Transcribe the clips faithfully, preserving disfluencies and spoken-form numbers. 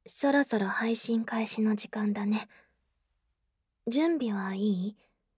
そろそろ配信開始の時間だね。準備はいい？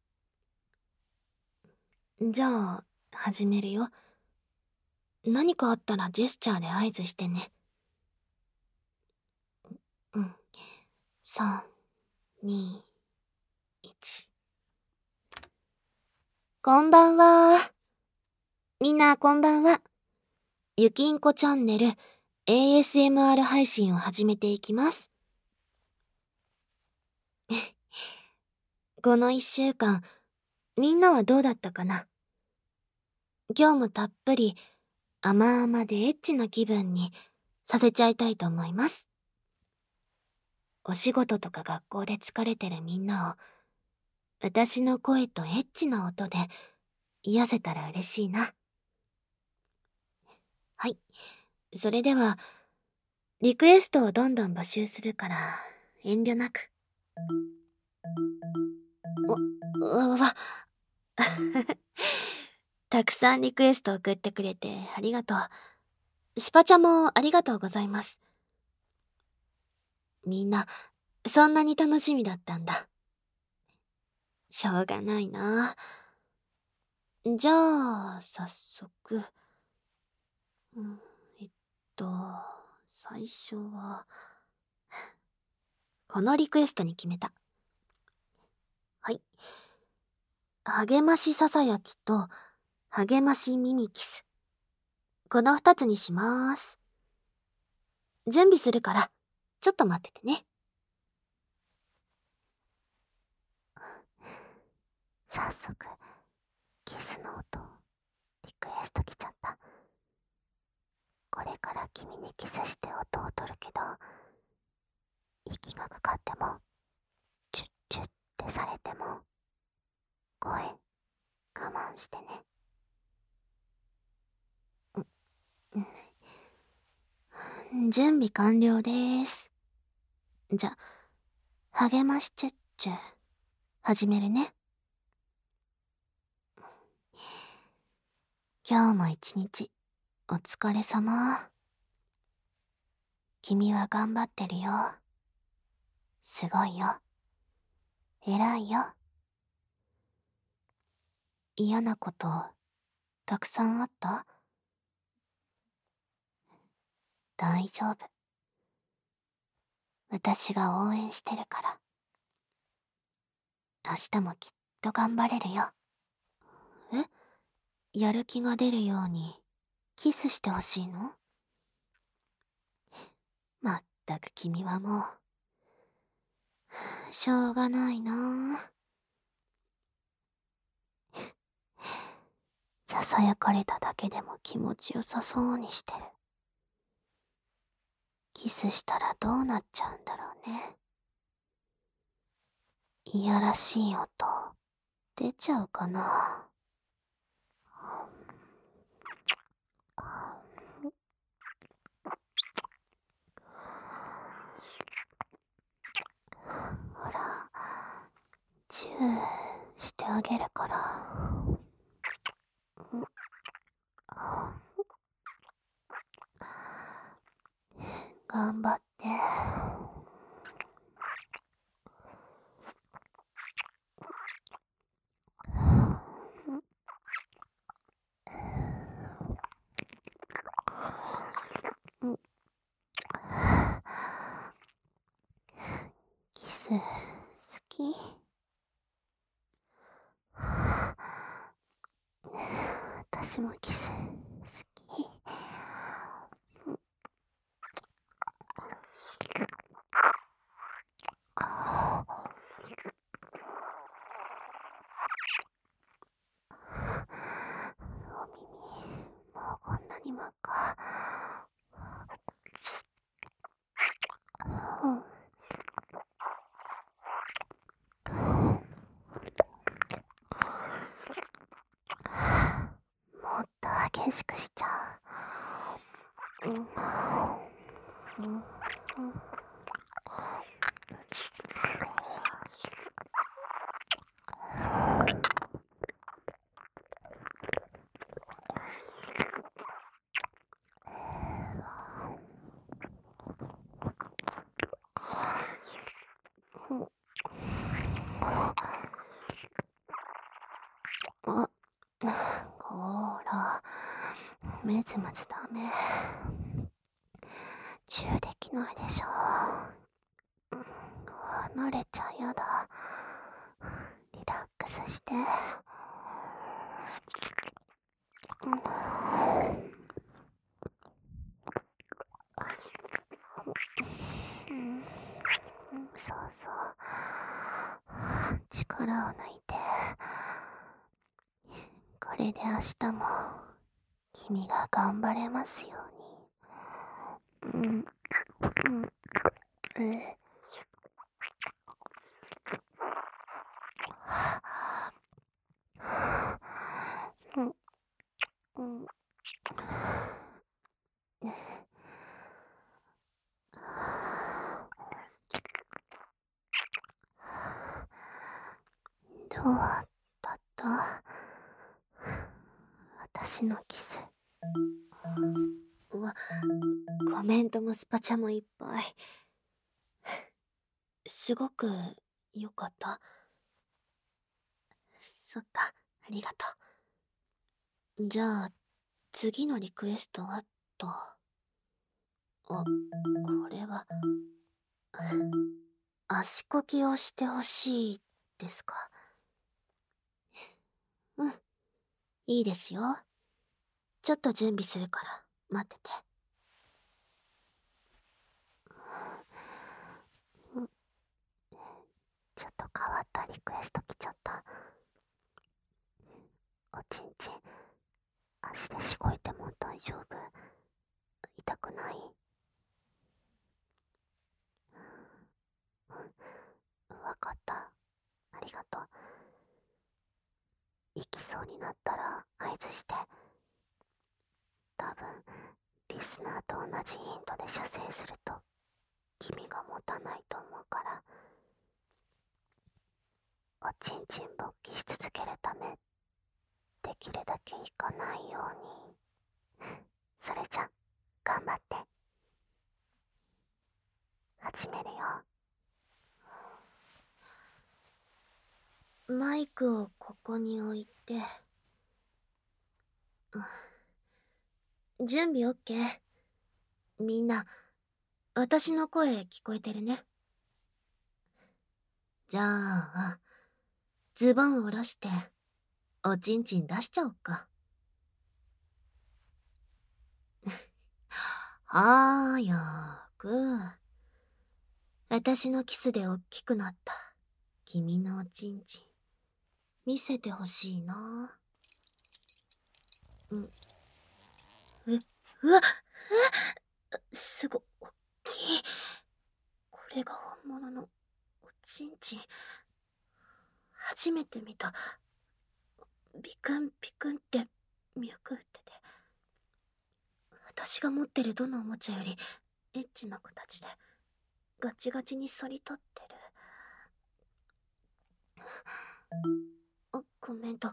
じゃあ、始めるよ。何かあったらジェスチャーで合図してね。うん。さん、に、いち。こんばんは。みんなこんばんは。ゆきんこチャンネル エーエスエムアール 配信を始めていきます。この一週間、みんなはどうだったかな？今日もたっぷり甘々でエッチな気分にさせちゃいたいと思います。お仕事とか学校で疲れてるみんなを、私の声とエッチな音で癒せたら嬉しいな。はい。それでは、リクエストをどんどん募集するから、遠慮なく。お、うわ。たくさんリクエスト送ってくれてありがとう。スパチャもありがとうございます。みんな、そんなに楽しみだったんだ。しょうがないな。じゃあ、早速。うん、えっと、最初は、このリクエストに決めた。はい。励ましささやきと、励ましミミキス。この二つにしまーす。準備するから、ちょっと待っててね。早速、キスの音、リクエスト来ちゃった。これから君にキスして音を取るけど、息がかかっても、チュッチュッってされても、声、我慢してね。準備完了です。じゃ、励ましチュッチュ、始めるね。今日も一日、お疲れ様。君は頑張ってるよ。すごいよ。偉いよ。嫌なこと、たくさんあった？大丈夫。私が応援してるから。明日もきっと頑張れるよ。え？やる気が出るように、キスしてほしいの？まったく君はもう、しょうがないなぁ。ささやかれただけでも気持ちよさそうにしてる。キスしたらどうなっちゃうんだろうね。いやらしい音、出ちゃうかな。ほら、チューしてあげるから。頑張って。キス、好き？私もキス、好き。お耳、もうこんなに真っ赤。うん。もっと激しくしちゃう。うん。うん。 めずまずダメ。チューできないでしょ。離れちゃやだ。リラックスして。うん、そうそう。力を抜いて。これで明日も君が頑張れますように。うん、うん、うん。うん、うん。どうだった？私のキス。うわ、コメントもスパチャもいっぱい。すごく良かった。そっか、ありがとう。じゃあ、次のリクエストはと。あ、これは、足こきをしてほしいですか？うん、いいですよ。ちょっと準備するから待ってて。うん、ちょっと変わったリクエスト来ちゃった。おちんちん、足でしごいても大丈夫？痛くない？うん、わかった。ありがとう。行きそうになったら合図して。多分、リスナーと同じ頻度で射精すると君が持たないと思うから。おちんちん勃起し続けるため、できるだけ行かないように。それじゃ、頑張って。始めるよ。マイクをここに置いて。準備 OK？ みんな、私の声聞こえてるね。じゃあ、ズボンを下ろして、おちんちん出しちゃおっか。はーやーく。私のキスでおっきくなった君のおちんちん、見せてほしいな。うん。え、うわっ、え、すご、おっきい。これが本物のおちんちん。初めて見た。ビクンビクンって脈打ってて。私が持ってるどのおもちゃよりエッチな形でガチガチに反り立ってる。あ、コメント。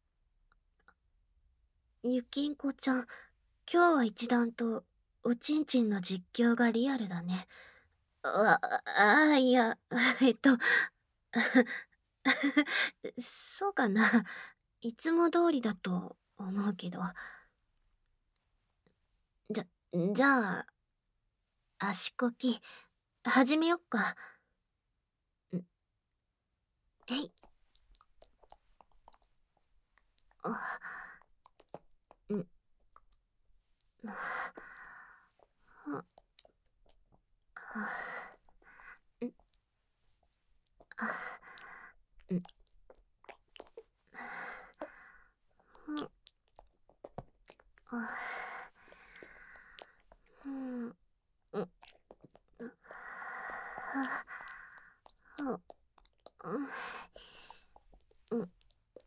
ゆきんこちゃん、今日は一段とおちんちんの実況がリアルだね。あ、あ、いや、えっと、そうかな。いつも通りだと思うけど。じゃ、じゃあ、足こき、始めよっか。ん、えい。あ、ん、あ、あ、ん、あ、ん、ん、あ、うん、うん、あ、あ、うん、うん、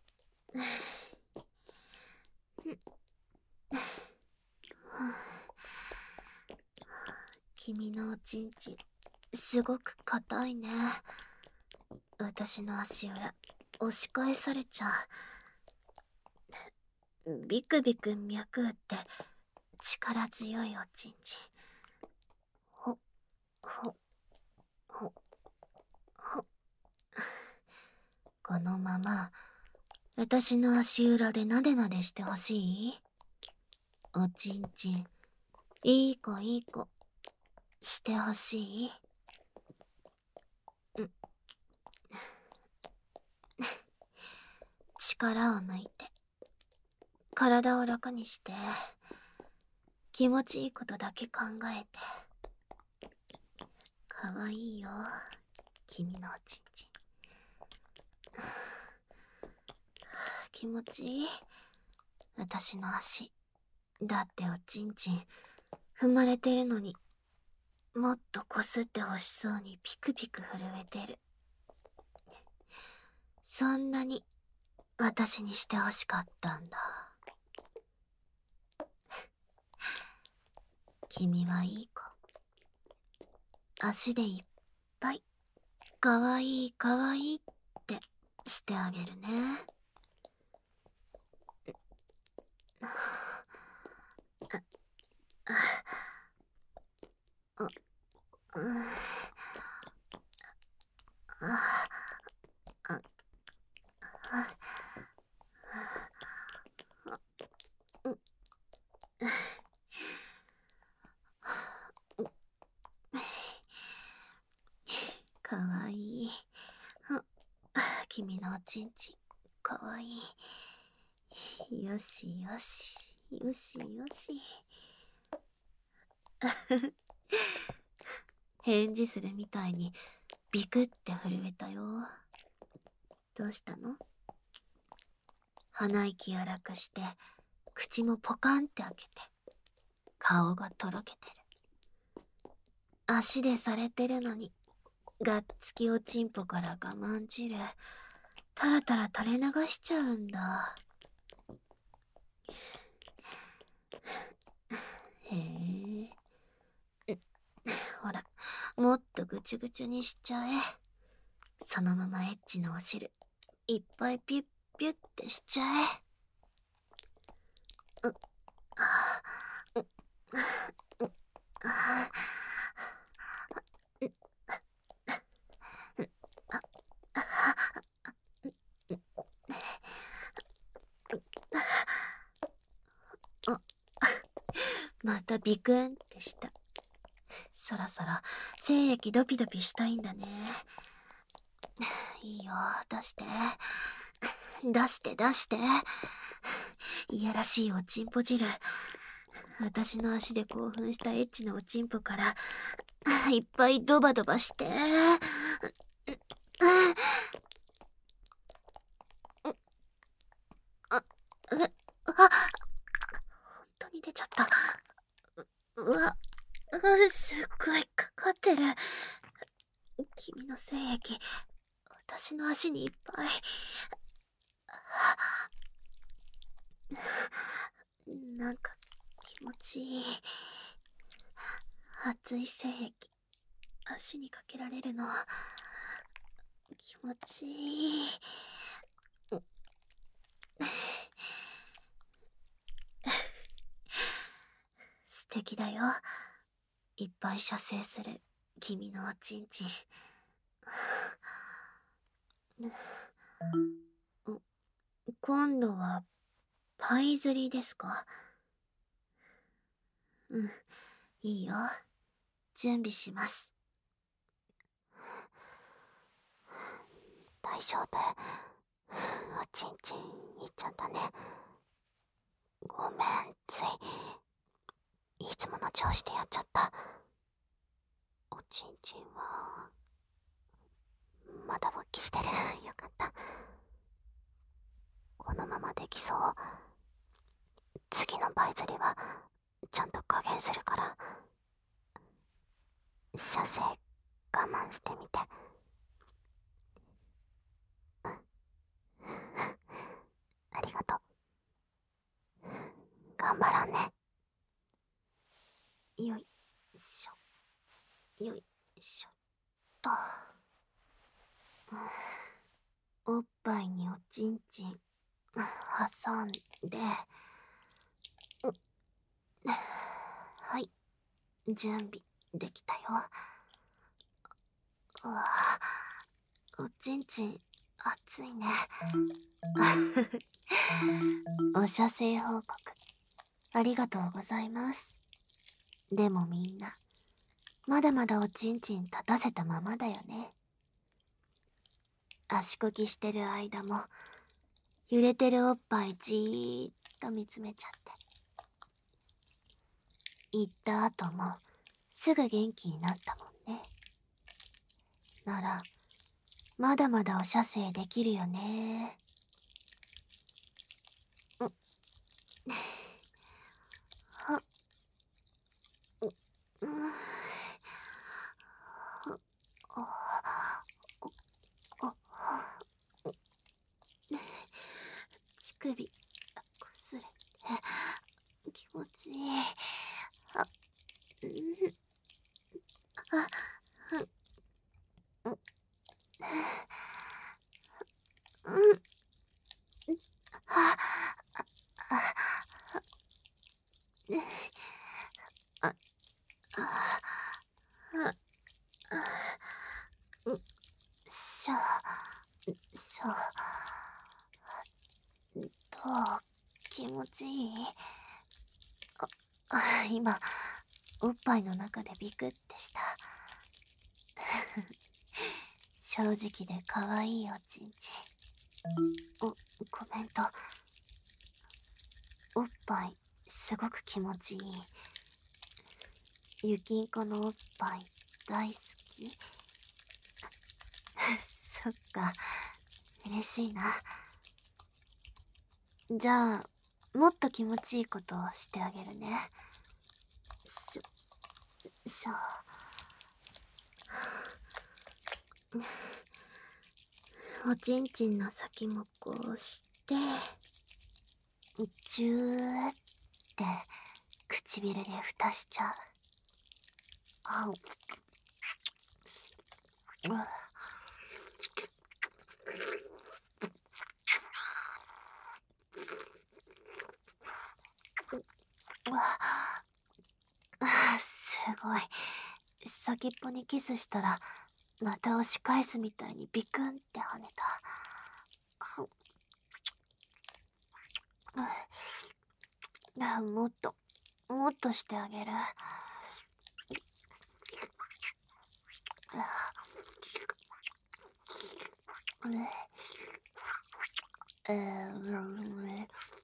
君のおちんちん、すごく硬いね。私の足裏、押し返されちゃう。ビクビク脈打って力強いおちんちん。ほ、ほ、ほ、ほ。このまま、私の足裏でなでなでしてほしい？ おちんちん、いい子いい子、してほしい？ん力を抜いて、体を楽にして、気持ちいいことだけ考えて。かわいいよ、君のおちんちん。気持ちいい？私の足。だっておちんちん、踏まれてるのに、もっとこすってほしそうにピクピク震えてる。そんなに私にしてほしかったんだ。君はいい子。足でいっぱい、かわいいかわいいってしてあげるね。かわいい。君のおちんちん、かわいい。よしよし、よしよし。返事するみたいにビクって震えたよ。どうしたの？鼻息荒くして口もポカンって開けて顔がとろけてる。足でされてるのにがっつきおちんぽから我慢汁タラタラ垂れ流しちゃうんだ。へえ。ほら、もっとぐちゅぐちゅにしちゃえ。そのままエッチなお汁いっぱいピュッピュッってしちゃえ。うっあうっうっあうっああまたビクンってした。そろそろ精液ドピドピしたいんだね。いいよ、出して出して出して。いやらしいおちんぽ汁、私の足で興奮したエッチなおちんぽからいっぱいドバドバして。あ、あ、本当に出ちゃった。う、うわ、うすっごいかかってる。君の精液、私の足にいっぱい。なんか気持ちいい。熱い精液、足にかけられるの気持ちいい。素敵だよ。いっぱい射精する君のおちんちん。今度はパイ釣りですか？うん、いいよ。準備します。大丈夫。おちんちんいっちゃったね。ごめん、ついいつもの調子でやっちゃった。おちんちんはまだ勃起してる。よかった。このままできそう。次のパイ釣りはちゃんと加減するから、射精我慢してみて。ありがとう。頑張ろうね。よいしょ、よいしょっと。おっぱいにおちんちん挟んで、はい、準備できたよ。うわ、おちんちん熱いね。お射精報告。 ありがとうございます。でもみんな、まだまだおちんちん立たせたままだよね。足こきしてる間も、揺れてるおっぱいじーっと見つめちゃって。行った後も、すぐ元気になったもんね。なら、まだまだお射精できるよね。うっ、はっ、う、う、あ、あ、あ、乳首、こすれて、気持ちいい。あ、うん、あ、うん、うん、あ、あ、あ、あ、あ、うん、しょ、しょ、どう、気持ちいい？あ、あ、今、おっぱいの中でビクってした。正直で可愛いおちんちん。お、コメント。おっぱい、すごく気持ちいい。ゆきんこのおっぱい、大好き。そっか、嬉しいな。じゃあ、もっと気持ちいいことをしてあげるね。しょ、しょ。おちんちんの先もこうして、ジューって唇で蓋しちゃう。あう。うわ、うわ、あ、すごい。先っぽにキスしたら、また押し返すみたいにビクンって跳ねた。あ、もっと、もっとしてあげる。えー、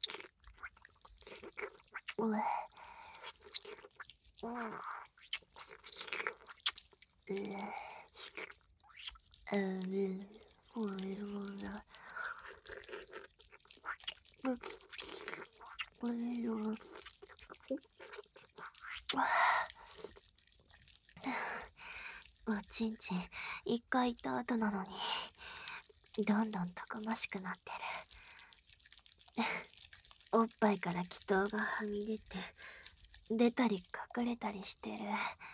おちんちん、一回行った後なのに、どんどんたくましくなってる。おっぱいから気筒がはみ出て、出たり隠れたりしてる。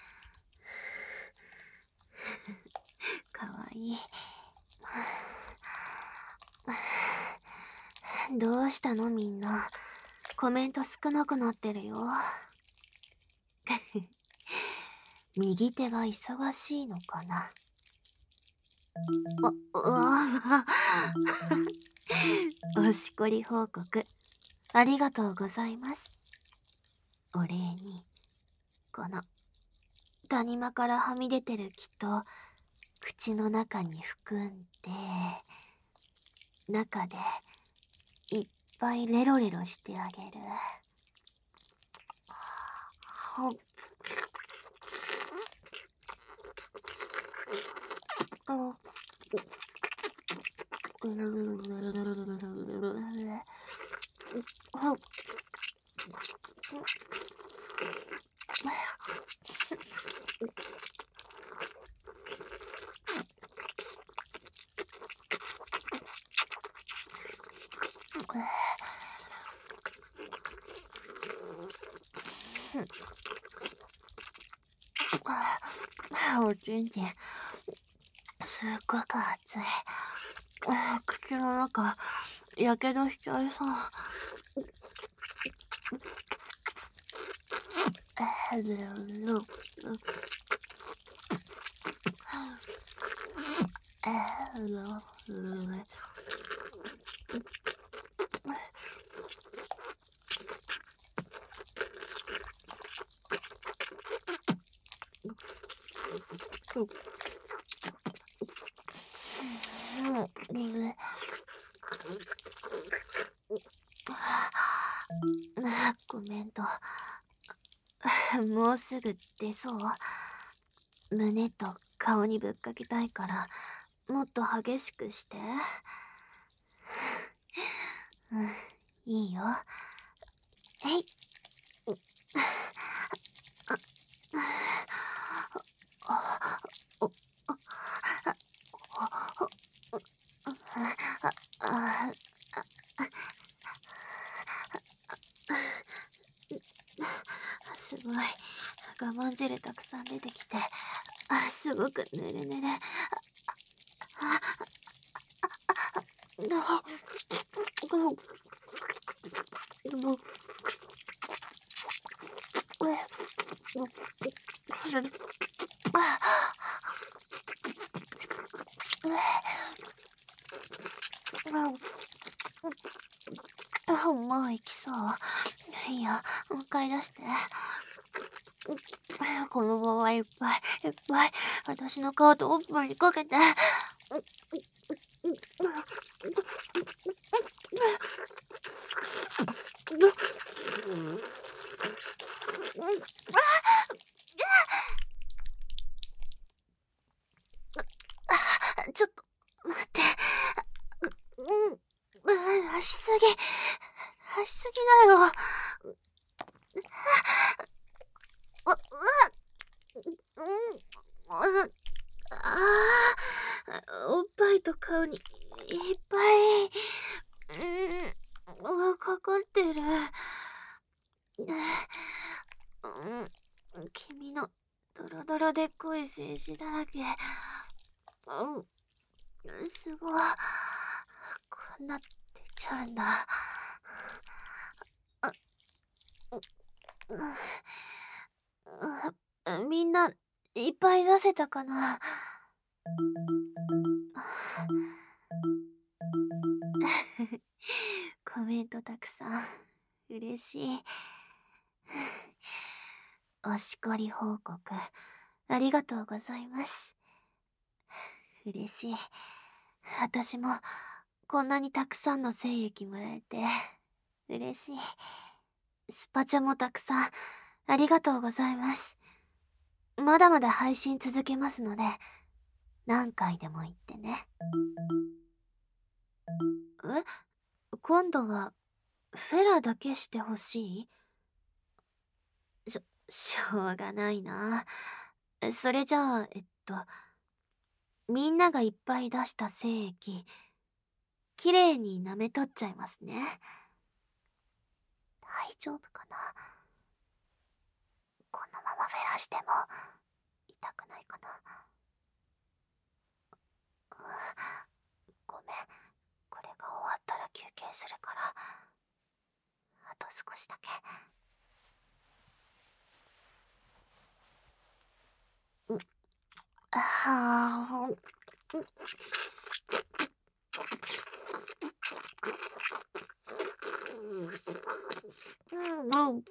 かわいい。どうしたのみんな。コメント少なくなってるよ。右手が忙しいのかな。あ、うわおしこり報告、ありがとうございます。お礼に、この、谷間からはみ出てる気と、口の中に含んで、中で、いっぱいレロレロしてあげる。ほっ、お、おちんちん、すっごく熱い。口の中、やけどしちゃいそう。 あ、ごめんと。もうすぐ出そう。胸と顔にぶっかけたいから、もっと激しくして。うん、いいよ。えい。すごい。我慢汁たくさん出てきて、あ、すごくぬるぬる。もう行きそう。いいよ、もう一回出して。このままいっぱいいっぱい私の顔とおっぱいにかけて。ちょっと待って。うん、出しすぎ。出しすぎだよ。う、うわ、うん、うん、ああ、おっぱいと顔にいっぱい、うん、かかってる。うん、君のドロドロでっこい精子だらけ。うん、すごい。こんな出ちゃうんだ。あ、うん、みんないっぱい出せたかな。コメントたくさん嬉しい。おしこり報告ありがとうございます。嬉しい。私もこんなにたくさんの精液もらえて嬉しい。スパチャもたくさんありがとうございます。まだまだ配信続けますので何回でも言ってね。え、今度はフェラだけしてほしい？しょ、しょうがないな。それじゃあ、えっと、みんながいっぱい出した精液、きれいに舐め取っちゃいますね。大丈夫かな？このままフェラしても痛くないかな？ごめん、これが終わったら休憩するから、あと少しだけ。うん、はあ、うん、うん、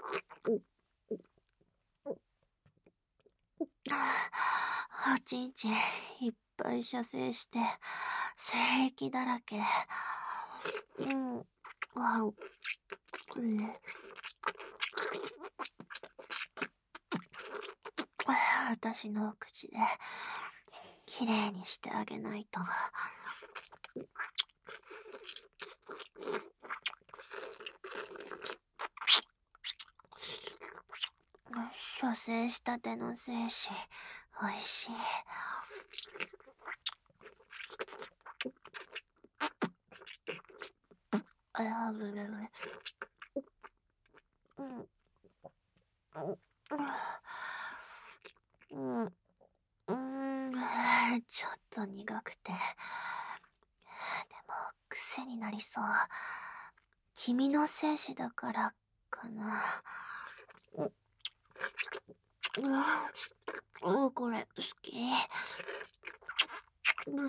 おちんちんいっぱい射精して精液だらけ。うん、あ、うん、私の口できれいにしてあげないと。射精したての精子おいしい。あぶぶうん、うん、うん、ちょっと苦くて。でも癖になりそう。君の精子だからかな。うん、これ好き。うん、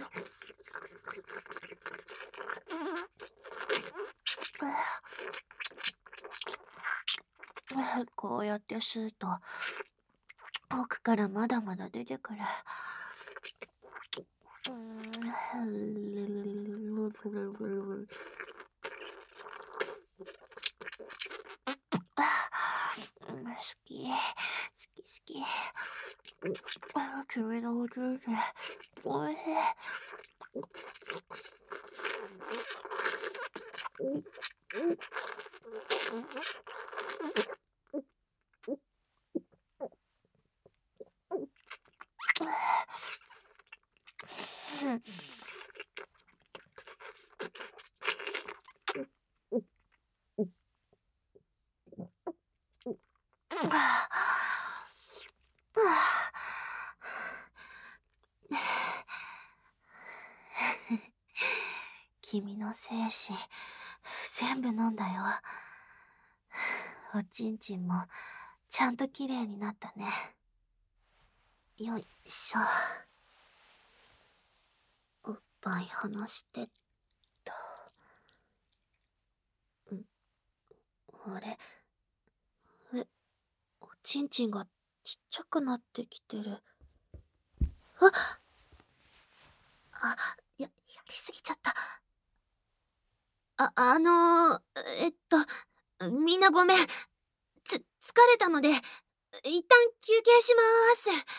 こうやって吸うと奥かからまだまだ出てくる。うーん。好き。好き好き。あ、君のおじいちゃん。おいしい。君の精子、全部飲んだよ。おちんちんも、ちゃんときれいになったね。よいしょ。おっぱい離してっと。ん、あれ、え、おちんちんがちっちゃくなってきてる。あ、あ、や、やりすぎちゃった。あ、あのー、えっと、みんなごめん。つ、疲れたので、一旦休憩しまーす。